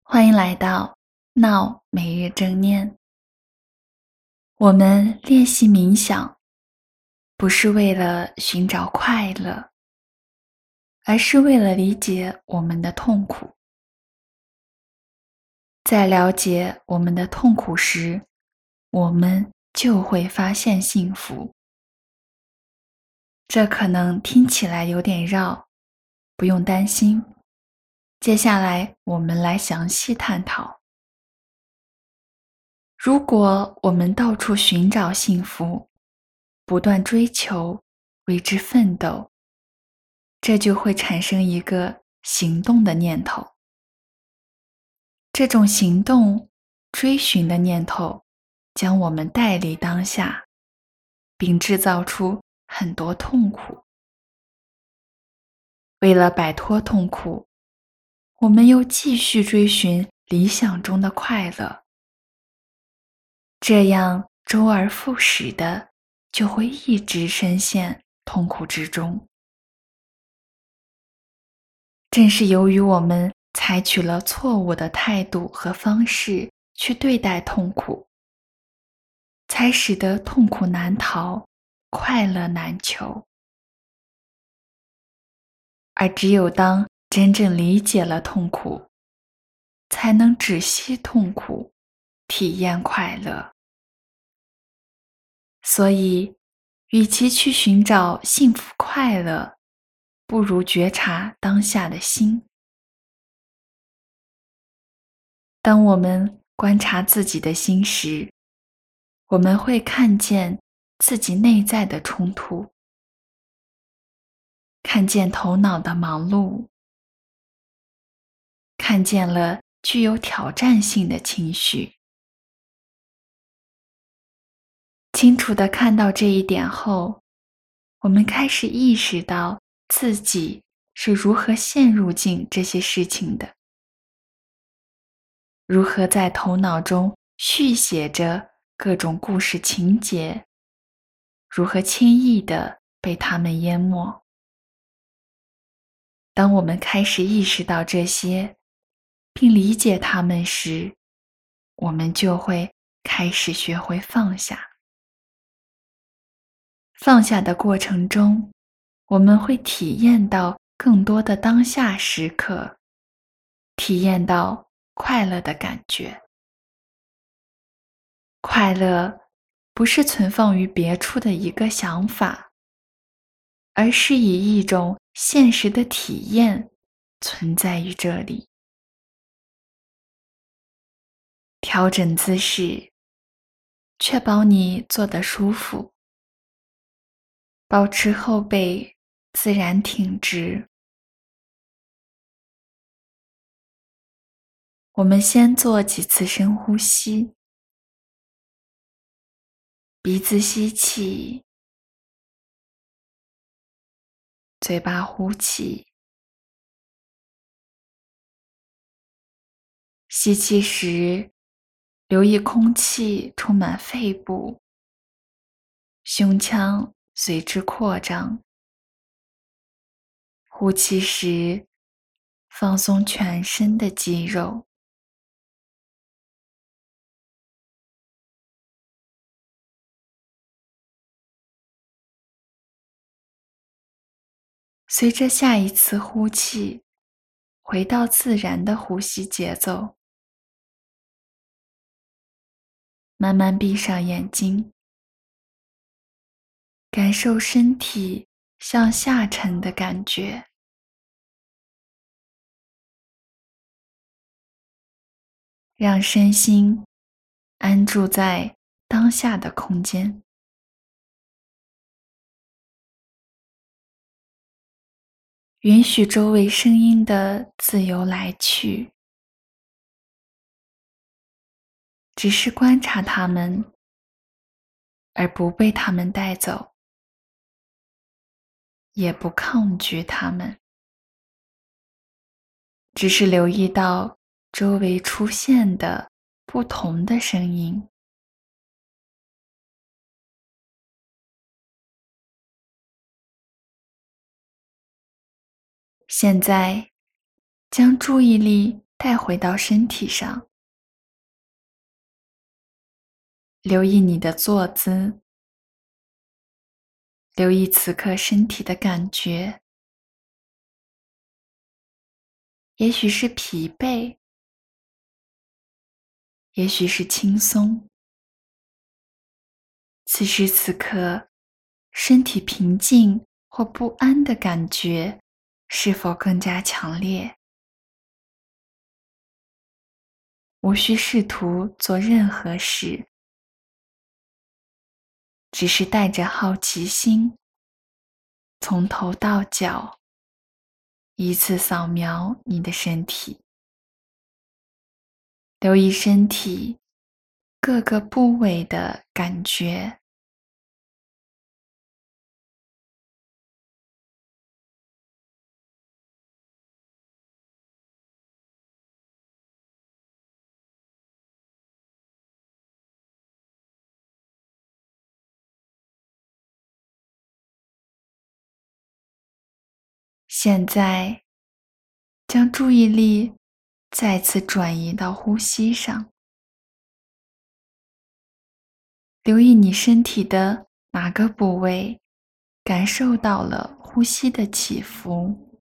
欢迎来到闹每日正念。我们练习冥想，不是为了寻找快乐，而是为了理解我们的痛苦。在了解我们的痛苦时，我们就会发现幸福。这可能听起来有点绕，不用担心。接下来我们来详细探讨。如果我们到处寻找幸福，不断追求，为之奋斗，这就会产生一个行动的念头。这种行动、追寻的念头将我们带离当下，并制造出很多痛苦。为了摆脱痛苦，我们又继续追寻理想中的快乐。这样周而复始的，就会一直深陷痛苦之中。正是由于我们采取了错误的态度和方式去对待痛苦，才使得痛苦难逃，快乐难求。而只有当真正理解了痛苦，才能止息痛苦，体验快乐。所以，与其去寻找幸福快乐，不如觉察当下的心。当我们观察自己的心时，我们会看见自己内在的冲突，看见头脑的忙碌，看见了具有挑战性的情绪。清楚地看到这一点后，我们开始意识到自己是如何陷入进这些事情的，如何在头脑中续写着各种故事情节，如何轻易地被它们淹没。当我们开始意识到这些，并理解它们时，我们就会开始学会放下。放下的过程中，我们会体验到更多的当下时刻，体验到快乐的感觉。快乐不是存放于别处的一个想法，而是以一种现实的体验存在于这里。调整姿势，确保你坐得舒服，保持后背自然挺直。我们先做几次深呼吸，鼻子吸气，嘴巴呼气。吸气时，留意空气充满肺部，胸腔随之扩张。呼气时，放松全身的肌肉。随着下一次呼气，回到自然的呼吸节奏。慢慢闭上眼睛，感受身体向下沉的感觉。让身心安住在当下的空间。允许周围声音的自由来去，只是观察它们，而不被它们带走，也不抗拒它们，只是留意到周围出现的不同的声音。现在，将注意力带回到身体上，留意你的坐姿，留意此刻身体的感觉，也许是疲惫，也许是轻松。此时此刻，身体平静或不安的感觉是否更加强烈？无需试图做任何事，只是带着好奇心，从头到脚，依次扫描你的身体，留意身体各个部位的感觉。现在，将注意力再次转移到呼吸上，留意你身体的哪个部位感受到了呼吸的起伏，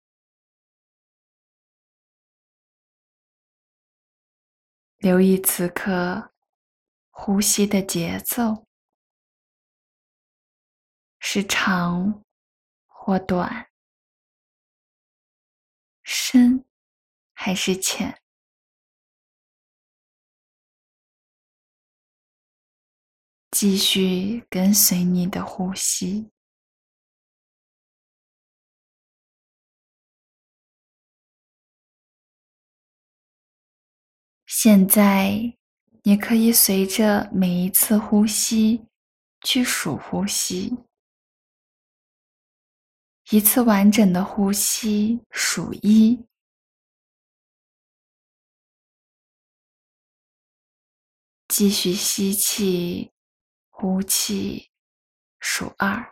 留意此刻呼吸的节奏，是长或短，深还是浅。继续跟随你的呼吸。现在，你可以随着每一次呼吸去数呼吸，一次完整的呼吸数1，继续吸气，呼气数2，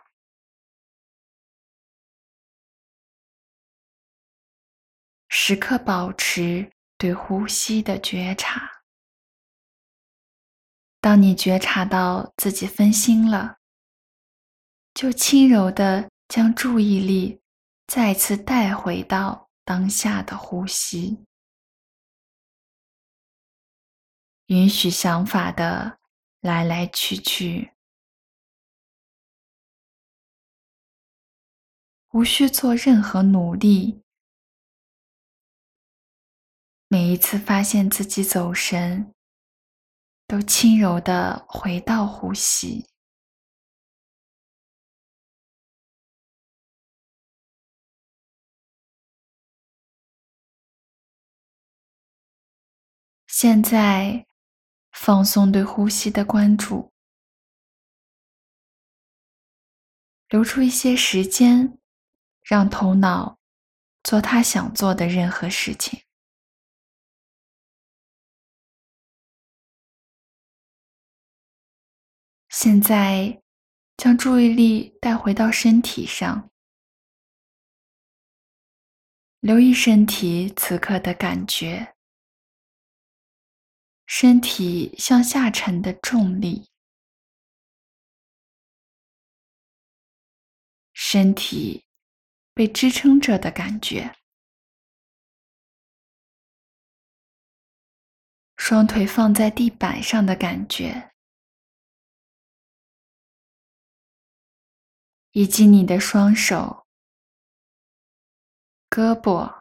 时刻保持对呼吸的觉察。当你觉察到自己分心了，就轻柔地将注意力再次带回到当下的呼吸，允许想法的来来去去，无需做任何努力。每一次发现自己走神，都轻柔地回到呼吸。现在，放松对呼吸的关注，留出一些时间，让头脑做它想做的任何事情。现在，将注意力带回到身体上，留意身体此刻的感觉，身体向下沉的重力，身体被支撑着的感觉，双腿放在地板上的感觉，以及你的双手、胳膊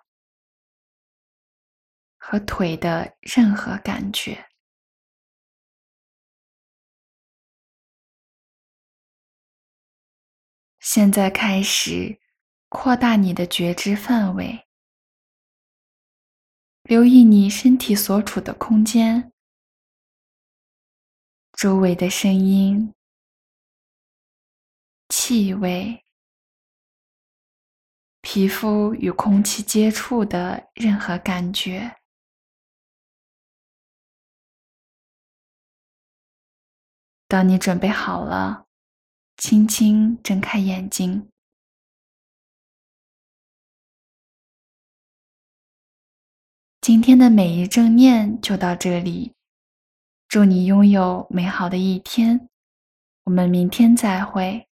和腿的任何感觉。现在开始扩大你的觉知范围，留意你身体所处的空间，周围的声音、气味、皮肤与空气接触的任何感觉。当你准备好了，轻轻睁开眼睛。 今天的每一正念就到这里，祝你拥有美好的一天，我们明天再会。